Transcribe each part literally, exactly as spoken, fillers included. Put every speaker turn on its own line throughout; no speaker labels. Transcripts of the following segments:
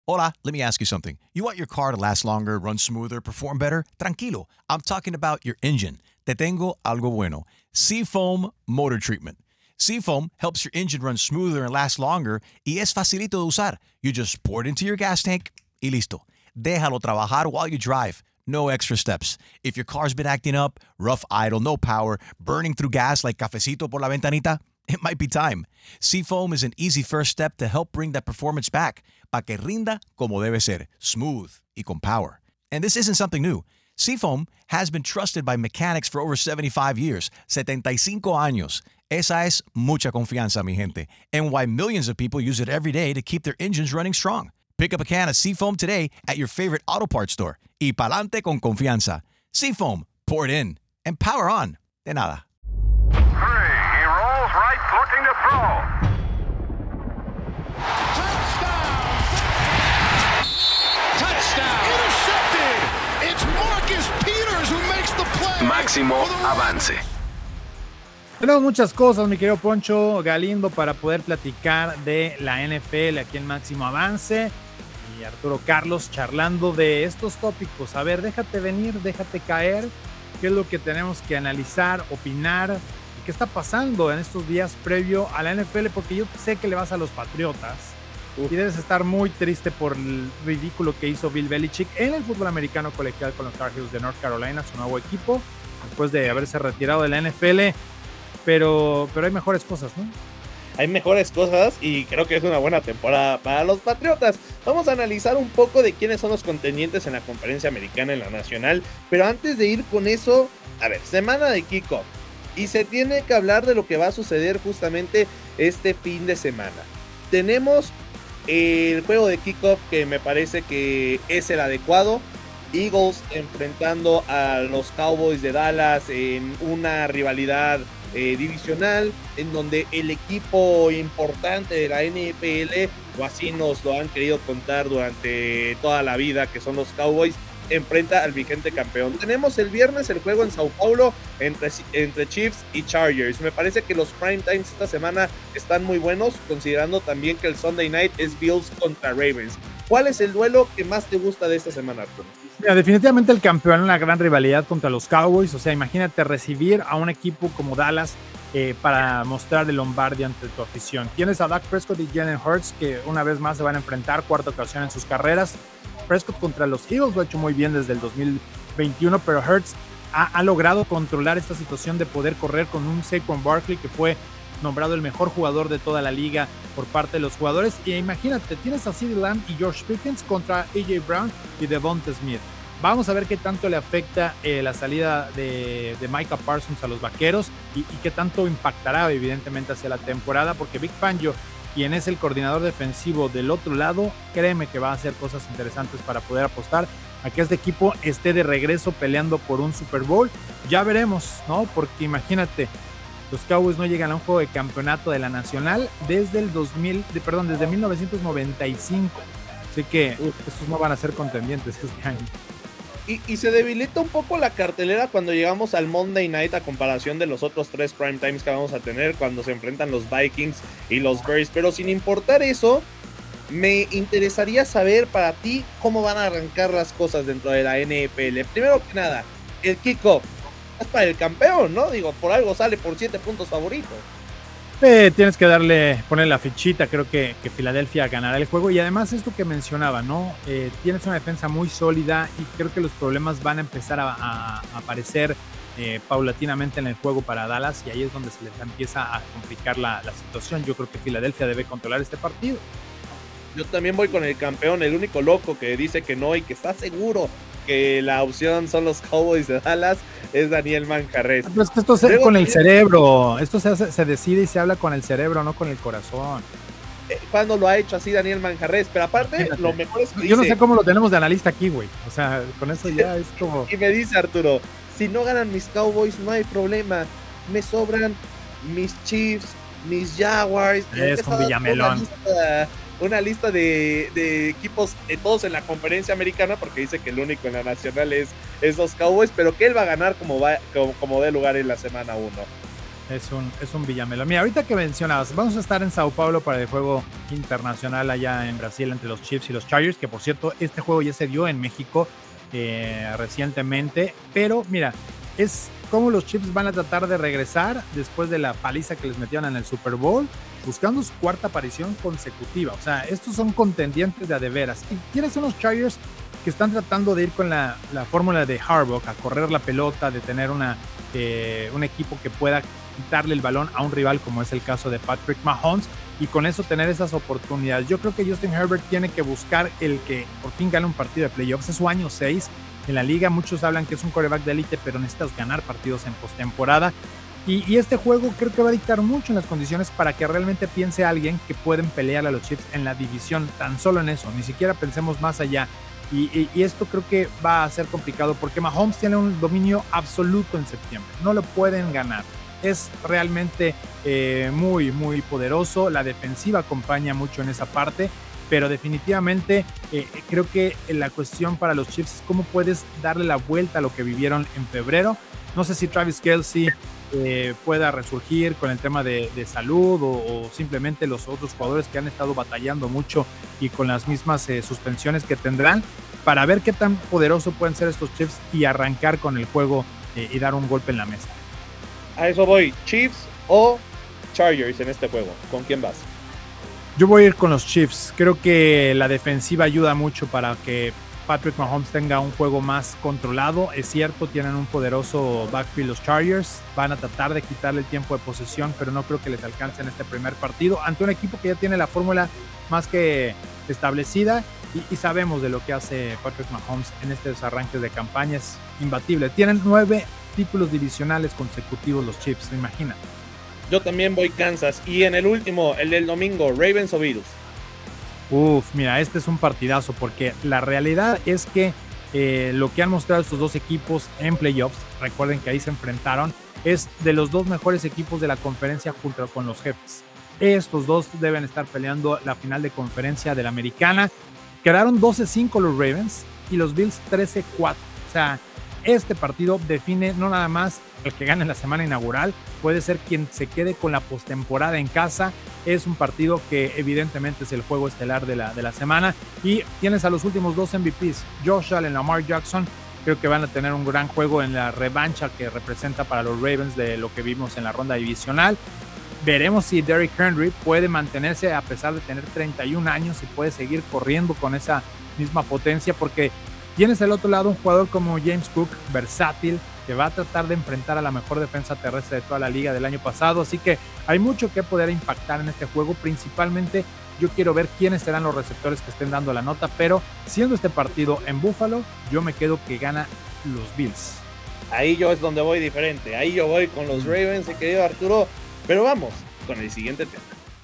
Hola, let me ask you something. You want your car to last longer, run smoother, perform better? Tranquilo. I'm talking about your engine. Te tengo algo bueno. Seafoam Motor Treatment. Seafoam helps your engine run smoother and last longer y es facilito de usar. You just pour it into your gas tank y listo. Déjalo trabajar while you drive. No extra steps. If your car's been acting up, rough idle, no power, burning through gas like cafecito por la ventanita, it might be time. Seafoam is an easy first step to help bring that performance back, pa que rinda como debe ser, smooth y con power. And this isn't something new. Seafoam has been trusted by mechanics for over seventy-five years, setenta y cinco años. Esa es mucha confianza, mi gente, and why millions of people use it every day to keep their engines running strong. Pick up a can of Seafoam today at your favorite auto parts store. Y pa'lante con confianza. Seafoam, pour it in, and power on. De nada.
Three, he rolls right, looking to throw.
Touchdown! Intercepted! It's Marcus Peters who makes the play.
Máximo avance.
Tenemos muchas cosas, mi querido Poncho Galindo, para poder platicar de la N F L aquí en Máximo Avance. Y Arturo Carlos charlando de estos tópicos. A ver, déjate venir, déjate caer. ¿Qué es lo que tenemos que analizar, opinar? ¿Y qué está pasando en estos días previo a la N F L? Porque yo sé que le vas a los Patriotas. Uf. Y debes estar muy triste por el ridículo que hizo Bill Belichick en el fútbol americano colegial con los Tar Heels de North Carolina, su nuevo equipo, después de haberse retirado de la N F L. Pero, pero hay mejores cosas, ¿no?
Hay mejores cosas y creo que es una buena temporada para los Patriotas. Vamos a analizar un poco de quiénes son los contendientes en la conferencia americana, en la nacional. Pero antes de ir con eso, a ver, semana de kickoff. Y se tiene que hablar de lo que va a suceder justamente este fin de semana. Tenemos el juego de kickoff que me parece que es el adecuado. Eagles enfrentando a los Cowboys de Dallas en una rivalidad Eh, divisional, en donde el equipo importante de la N F L, o así nos lo han querido contar durante toda la vida, que son los Cowboys, enfrenta al vigente campeón. Tenemos el viernes el juego en Sao Paulo entre, entre Chiefs y Chargers. Me parece que los prime times esta semana están muy buenos, considerando también que el Sunday night es Bills contra Ravens. ¿Cuál es el duelo que más te gusta de esta semana, Arturo?
Mira, definitivamente el campeón, una gran rivalidad contra los Cowboys. O sea, imagínate recibir a un equipo como Dallas eh, para mostrar el Lombardi ante tu afición. Tienes a Dak Prescott y Jalen Hurts, que una vez más se van a enfrentar, cuarta ocasión en sus carreras. Prescott contra los Eagles lo ha hecho muy bien desde el dos mil veintiuno, pero Hurts ha, ha logrado controlar esta situación de poder correr con un Saquon Barkley que fue nombrado el mejor jugador de toda la liga por parte de los jugadores. Y imagínate, tienes a CeeDee Lamb y George Pickens contra A J Brown y Devonta Smith. Vamos a ver qué tanto le afecta eh, la salida de, de Micah Parsons a los Vaqueros y, y qué tanto impactará evidentemente hacia la temporada, porque Vic Fangio, quien es el coordinador defensivo del otro lado, créeme que va a hacer cosas interesantes para poder apostar a que este equipo esté de regreso peleando por un Super Bowl. Ya veremos, ¿no? Porque imagínate, los Cowboys no llegan a un juego de campeonato de la Nacional desde el dos mil, de, perdón, desde mil novecientos noventa y cinco. Así que uf, estos no van a ser contendientes este año.
Y, y se debilita un poco la cartelera cuando llegamos al Monday Night a comparación de los otros tres prime times que vamos a tener cuando se enfrentan los Vikings y los Bears. Pero sin importar eso, me interesaría saber para ti cómo van a arrancar las cosas dentro de la N F L. Primero que nada, el kickoff es para el campeón, ¿no? Digo, por algo sale por siete puntos favorito.
Eh, tienes que darle, poner la fichita, creo que, que Filadelfia ganará el juego. Y además esto que mencionaba, ¿no? Eh, tienes una defensa muy sólida y creo que los problemas van a empezar a, a, a aparecer eh, paulatinamente en el juego para Dallas, y ahí es donde se les empieza a complicar la, la situación. Yo creo que Filadelfia debe controlar este partido.
Yo también voy con el campeón, el único loco que dice que no y que está seguro que la opción son los Cowboys de Dallas es Daniel Manjarres.
Pero es que esto se con el cerebro, esto se, hace, se decide y se habla con el cerebro, no con el corazón.
¿Cuándo lo ha hecho así Daniel Manjarres? Pero aparte, Fíjate. lo mejor es que
Yo
dice,
no sé cómo lo tenemos de analista aquí, güey. O sea, con eso ya es como...
Y me dice Arturo, si no ganan mis Cowboys no hay problema, me sobran mis Chiefs, mis Jaguars.
Es un Villamelón.
Una lista de, de equipos, de todos en la conferencia americana, porque dice que el único en la nacional es, es los Cowboys, pero que él va a ganar como, va, como, como dé lugar en la semana uno.
Es un, es un Villamelo. Mira, ahorita que mencionabas, vamos a estar en Sao Paulo para el juego internacional allá en Brasil entre los Chiefs y los Chargers, que por cierto, este juego ya se dio en México eh, recientemente, pero mira, es como los Chiefs van a tratar de regresar después de la paliza que les metieron en el Super Bowl, buscando su cuarta aparición consecutiva. O sea, estos son contendientes de a de veras. Y tienes unos Chargers que están tratando de ir con la, la fórmula de Harbaugh, a correr la pelota, de tener una, eh, un equipo que pueda quitarle el balón a un rival, como es el caso de Patrick Mahomes, y con eso tener esas oportunidades. Yo creo que Justin Herbert tiene que buscar el que por fin gane un partido de playoffs. Es su año seis en la liga. Muchos hablan que es un quarterback de élite, pero necesitas ganar partidos en postemporada. Y, y este juego creo que va a dictar mucho en las condiciones para que realmente piense alguien que pueden pelear a los Chiefs en la división. Tan solo en eso, ni siquiera pensemos más allá. Y, y, y esto creo que va a ser complicado porque Mahomes tiene un dominio absoluto en septiembre. No lo pueden ganar. Es realmente eh, muy, muy poderoso. La defensiva acompaña mucho en esa parte, pero definitivamente eh, creo que la cuestión para los Chiefs es cómo puedes darle la vuelta a lo que vivieron en febrero. No sé si Travis Kelce eh, pueda resurgir con el tema de, de salud o, o simplemente los otros jugadores que han estado batallando mucho y con las mismas eh, suspensiones que tendrán, para ver qué tan poderosos pueden ser estos Chiefs y arrancar con el juego eh, y dar un golpe en la mesa.
A eso voy, Chiefs o Chargers en este juego. ¿Con quién vas?
Yo voy a ir con los Chiefs. Creo que la defensiva ayuda mucho para que Patrick Mahomes tenga un juego más controlado. Es cierto, tienen un poderoso backfield los Chargers. Van a tratar de quitarle el tiempo de posesión, pero no creo que les alcance en este primer partido ante un equipo que ya tiene la fórmula más que establecida y, y sabemos de lo que hace Patrick Mahomes en estos arranques de campaña. Es imbatible. Tienen nueve títulos divisionales consecutivos los Chiefs, ¿se imaginan?
Yo también voy Kansas. Y en el último, el del domingo, Ravens o Bills.
Uf, mira, este es un partidazo porque la realidad es que eh, lo que han mostrado estos dos equipos en playoffs, recuerden que ahí se enfrentaron, es de los dos mejores equipos de la conferencia junto con los Jefes. Estos dos deben estar peleando la final de conferencia de la americana. Quedaron doce cinco los Ravens y los Bills trece cuatro. O sea, este partido define no nada más el que gane la semana inaugural, puede ser quien se quede con la postemporada en casa. Es un partido que evidentemente es el juego estelar de la, de la semana y tienes a los últimos dos M V Ps, Josh Allen, Lamar Jackson. Creo que van a tener un gran juego en la revancha que representa para los Ravens de lo que vimos en la ronda divisional. Veremos si Derrick Henry puede mantenerse a pesar de tener treinta y un años y puede seguir corriendo con esa misma potencia, porque tienes al otro lado un jugador como James Cook, versátil, que va a tratar de enfrentar a la mejor defensa terrestre de toda la liga del año pasado. Así que hay mucho que poder impactar en este juego. Principalmente yo quiero ver quiénes serán los receptores que estén dando la nota, pero siendo este partido en Buffalo, yo me quedo que gana los Bills.
Ahí yo es donde voy diferente. Ahí yo voy con los Ravens, mi querido Arturo. Pero vamos con el siguiente tema.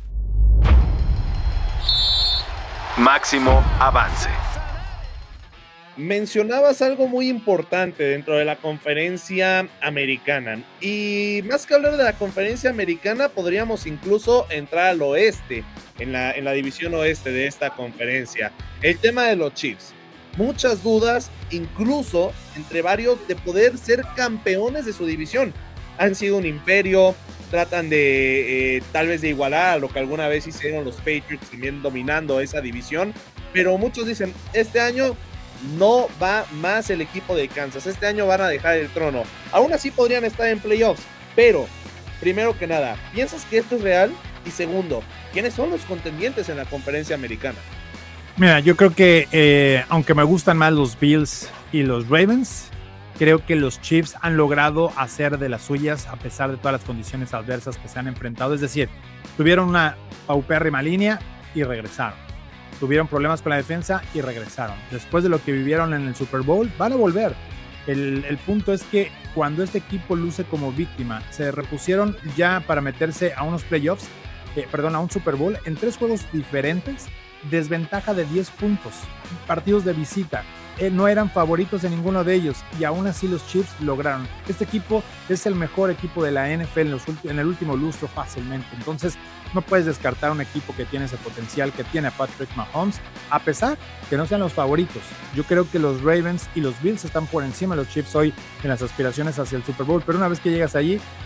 Máximo avance.
Mencionabas algo muy importante dentro de la conferencia americana. Y más que hablar de la conferencia americana, podríamos incluso entrar al oeste, en la, en la división oeste de esta conferencia. El tema de los Chiefs. Muchas dudas, incluso entre varios, de poder ser campeones de su división. Han sido un imperio, tratan de eh, tal vez de igualar a lo que alguna vez hicieron los Patriots, también dominando esa división. Pero muchos dicen, este año no va más el equipo de Kansas. Este año van a dejar el trono. Aún así podrían estar en playoffs. Pero, primero que nada, ¿piensas que esto es real? Y segundo, ¿quiénes son los contendientes en la conferencia americana?
Mira, yo creo que eh, aunque me gustan más los Bills y los Ravens, creo que los Chiefs han logrado hacer de las suyas a pesar de todas las condiciones adversas que se han enfrentado. Es decir, tuvieron una paupérrima línea y regresaron. Tuvieron problemas con la defensa y regresaron. Después de lo que vivieron en el Super Bowl, van a volver. El, el punto es que cuando este equipo luce como víctima, se repusieron ya para meterse a unos playoffs, eh, perdón, a un Super Bowl en tres juegos diferentes, desventaja de diez puntos, partidos de visita. Eh, no eran favoritos en ninguno de ellos y aún así los Chiefs lograron. Este equipo es el mejor equipo de la N F L en, los ulti- en el último lustro fácilmente. Entonces no puedes descartar un equipo que tiene ese potencial que tiene a Patrick Mahomes, a pesar que no sean los favoritos. Yo creo que los Ravens y los Bills están por encima de los Chiefs hoy en las aspiraciones hacia el Super Bowl, pero una vez que llegas allí,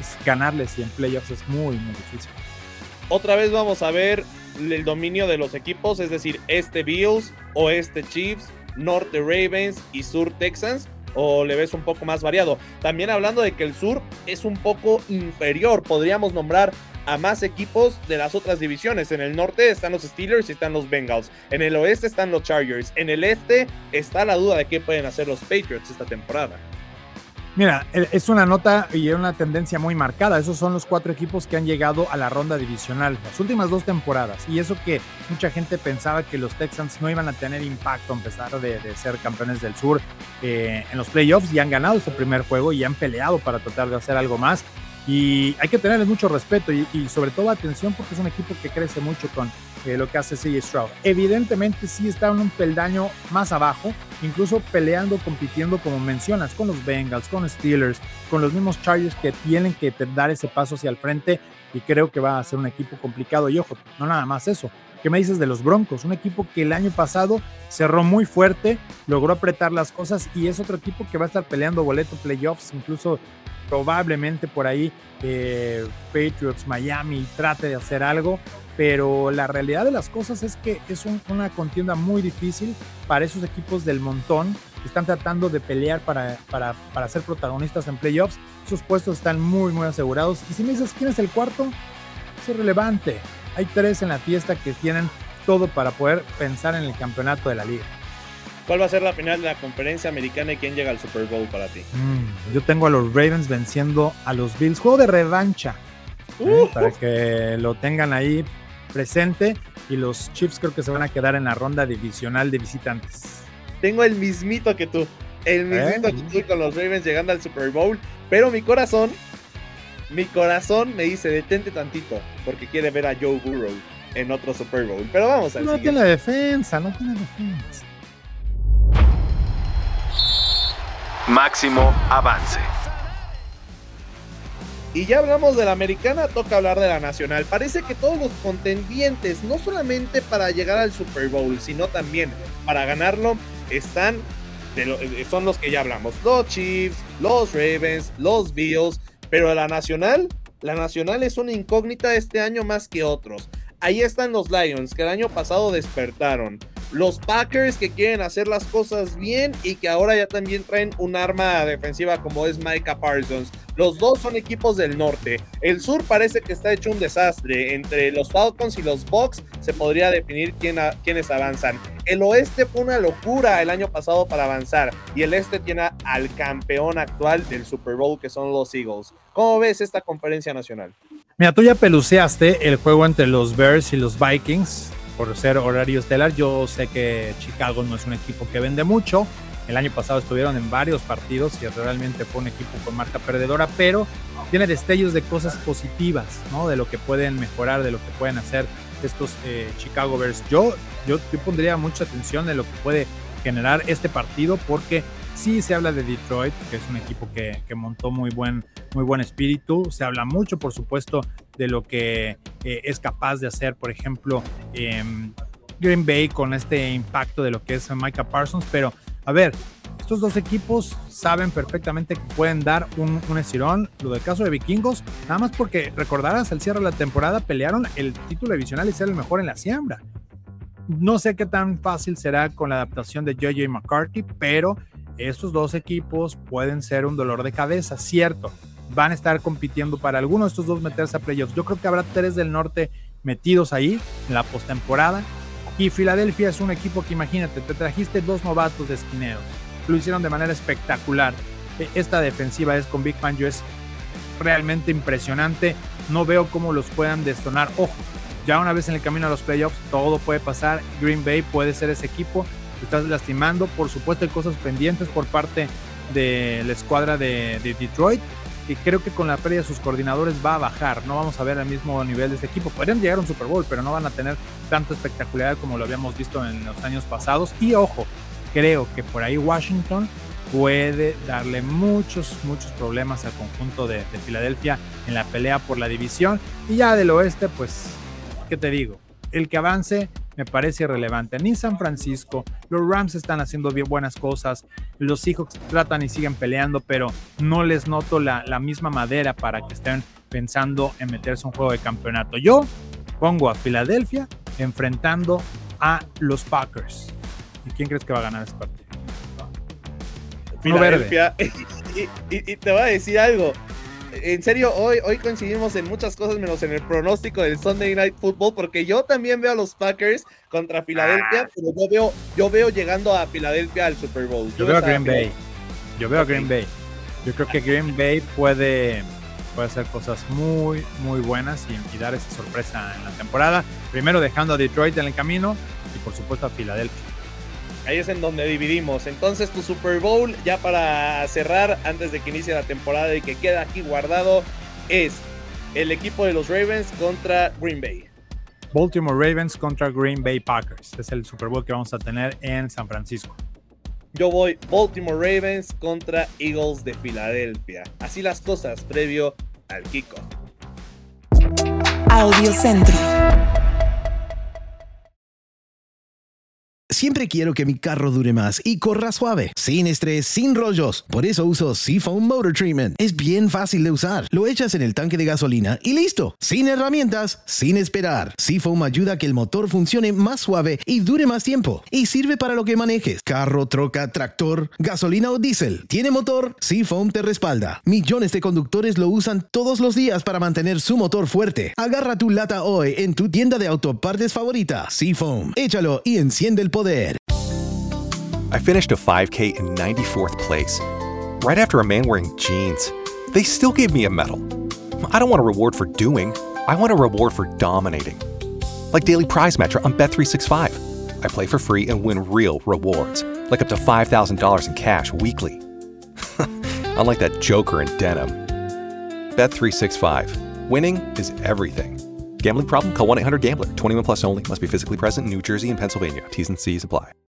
pues, ganarles y en playoffs es muy, muy difícil.
Otra vez vamos a ver el dominio de los equipos, es decir, este Bills, oeste Chiefs, norte Ravens y sur Texans, o le ves un poco más variado. También hablando de que el sur es un poco inferior, podríamos nombrar a más equipos de las otras divisiones. En el norte están los Steelers y están los Bengals, en el oeste están los Chargers, en el este está la duda de qué pueden hacer los Patriots esta temporada.
Mira, es una nota y una tendencia muy marcada. Esos son los cuatro equipos que han llegado a la ronda divisional las últimas dos temporadas. Y eso que mucha gente pensaba que los Texans no iban a tener impacto a pesar de, de ser campeones del sur eh, en los playoffs, y han ganado este primer juego y han peleado para tratar de hacer algo más. Y hay que tenerles mucho respeto y, y sobre todo atención, porque es un equipo que crece mucho con eh, lo que hace C J Stroud. Evidentemente sí está en un peldaño más abajo, incluso peleando, compitiendo, como mencionas, con los Bengals, con Steelers, con los mismos Chargers, que tienen que dar ese paso hacia el frente, y creo que va a ser un equipo complicado. Y ojo, no nada más eso. ¿Qué me dices de los Broncos? Un equipo que el año pasado cerró muy fuerte, logró apretar las cosas, y es otro equipo que va a estar peleando boleto playoffs, incluso probablemente por ahí eh, Patriots, Miami trate de hacer algo, pero la realidad de las cosas es que es un, una contienda muy difícil para esos equipos del montón que están tratando de pelear para, para, para ser protagonistas en playoffs. Esos puestos están muy muy asegurados, y si me dices quién es el cuarto, es irrelevante. Hay tres en la fiesta que tienen todo para poder pensar en el campeonato de la liga.
¿Cuál va a ser la final de la conferencia americana y quién llega al Super Bowl para ti?
Mm, yo tengo a los Ravens venciendo a los Bills. Juego de revancha, uh, ¿eh? Para que lo tengan ahí presente. Y los Chiefs creo que se van a quedar en la ronda divisional de visitantes.
Tengo el mismito que tú. El mismito ¿Eh? que tú con los Ravens llegando al Super Bowl. Pero mi corazón, mi corazón me dice detente tantito, porque quiere ver a Joe Burrow en otro Super Bowl. Pero vamos al
No
siguiente.
tiene defensa, no tiene defensa.
Máximo avance.
Y ya hablamos de la americana, toca hablar de la nacional. Parece que todos los contendientes, no solamente para llegar al Super Bowl, sino también para ganarlo, están de lo, son los que ya hablamos. Los Chiefs, los Ravens, los Bills. Pero la nacional, la nacional es una incógnita este año más que otros. Ahí están los Lions, que el año pasado despertaron. Los Packers, que quieren hacer las cosas bien y que ahora ya también traen un arma defensiva como es Micah Parsons. Los dos son equipos del norte. El sur parece que está hecho un desastre. Entre los Falcons y los Bucks se podría definir quién a, quiénes avanzan. El oeste fue una locura el año pasado para avanzar, y el este tiene al campeón actual del Super Bowl, que son los Eagles. ¿Cómo ves esta conferencia nacional?
Mira, tú ya peluceaste el juego entre los Bears y los Vikings por ser horario estelar. Yo sé que Chicago no es un equipo que vende mucho. El año pasado estuvieron en varios partidos y realmente fue un equipo con marca perdedora, pero tiene destellos de cosas positivas, ¿no? De lo que pueden mejorar, de lo que pueden hacer estos eh, Chicago Bears. Yo, yo, yo pondría mucha atención en lo que puede generar este partido, porque sí se habla de Detroit, que es un equipo que, que montó muy buen, muy buen espíritu. Se habla mucho, por supuesto, de lo que eh, es capaz de hacer, por ejemplo, eh, Green Bay con este impacto de lo que es Micah Parsons. Pero, a ver, estos dos equipos saben perfectamente que pueden dar un, un estirón. Lo del caso de Vikingos, nada más porque recordarás, al cierre de la temporada pelearon el título divisional y ser el mejor en la siembra. No sé qué tan fácil será con la adaptación de J J McCarthy, pero estos dos equipos pueden ser un dolor de cabeza, cierto. Van a estar compitiendo para alguno de estos dos meterse a playoffs. Yo creo que habrá tres del norte metidos ahí en la postemporada. Y Filadelfia es un equipo que, imagínate, te trajiste dos novatos de esquineros. Lo hicieron de manera espectacular. Esta defensiva es con Big Fangio, es realmente impresionante. No veo cómo los puedan destonar. Ojo, ya una vez en el camino a los playoffs, todo puede pasar. Green Bay puede ser ese equipo. Te estás lastimando. Por supuesto, hay cosas pendientes por parte de la escuadra de, de Detroit, y creo que con la pérdida de sus coordinadores va a bajar. No vamos a ver el mismo nivel de este equipo. Podrían llegar a un Super Bowl, pero no van a tener tanta espectacularidad como lo habíamos visto en los años pasados. Y ojo, creo que por ahí Washington puede darle muchos, muchos problemas al conjunto de, de Filadelfia en la pelea por la división. Y ya del oeste, pues, ¿qué te digo? El que avance me parece irrelevante. Ni San Francisco, los Rams están haciendo bien buenas cosas, los Seahawks tratan y siguen peleando, pero no les noto la, la misma madera para que estén pensando en meterse a un juego de campeonato. Yo pongo a Filadelfia enfrentando a los Packers. ¿Y quién crees que va a ganar ese partido?
Filadelfia. Y, y, y te voy a decir algo. En serio, hoy, hoy coincidimos en muchas cosas menos en el pronóstico del Sunday Night Football, porque yo también veo a los Packers contra Filadelfia, pero yo veo, yo veo llegando a Filadelfia al Super Bowl.
Yo, yo veo a Green Bay. Yo veo okay. a Green Bay. Yo creo que Green Bay puede, puede hacer cosas muy, muy buenas y, y dar esa sorpresa en la temporada. Primero dejando a Detroit en el camino y por supuesto a Filadelfia.
Ahí es en donde dividimos. Entonces tu Super Bowl, ya para cerrar, antes de que inicie la temporada y que queda aquí guardado, es el equipo de los Ravens contra Green Bay.
Baltimore Ravens contra Green Bay Packers. Es el Super Bowl que vamos a tener en San Francisco.
Yo voy Baltimore Ravens contra Eagles de Filadelfia. Así las cosas previo al kickoff.
Audio Centro.
Siempre quiero que mi carro dure más y corra suave, sin estrés, sin rollos. Por eso uso Seafoam Motor Treatment. Es bien fácil de usar. Lo echas en el tanque de gasolina y listo. Sin herramientas, sin esperar. Seafoam ayuda a que el motor funcione más suave y dure más tiempo. Y sirve para lo que manejes. Carro, troca, tractor, gasolina o diésel. ¿Tiene motor? Seafoam te respalda. Millones de conductores lo usan todos los días para mantener su motor fuerte. Agarra tu lata hoy en tu tienda de autopartes favorita. Seafoam. Échalo y enciende el poder.
I finished a five K in ninety-fourth place, right after a man wearing jeans. They still gave me a medal. I don't want a reward for doing, I want a reward for dominating. Like Daily Prize Match on Bet three sixty-five. I play for free and win real rewards, like up to five thousand dollars in cash weekly. Unlike that joker in denim. Bet three sixty-five. Winning is everything. Gambling problem? Call one eight hundred gambler. twenty-one plus only. Must be physically present in New Jersey and Pennsylvania. T's and C's apply.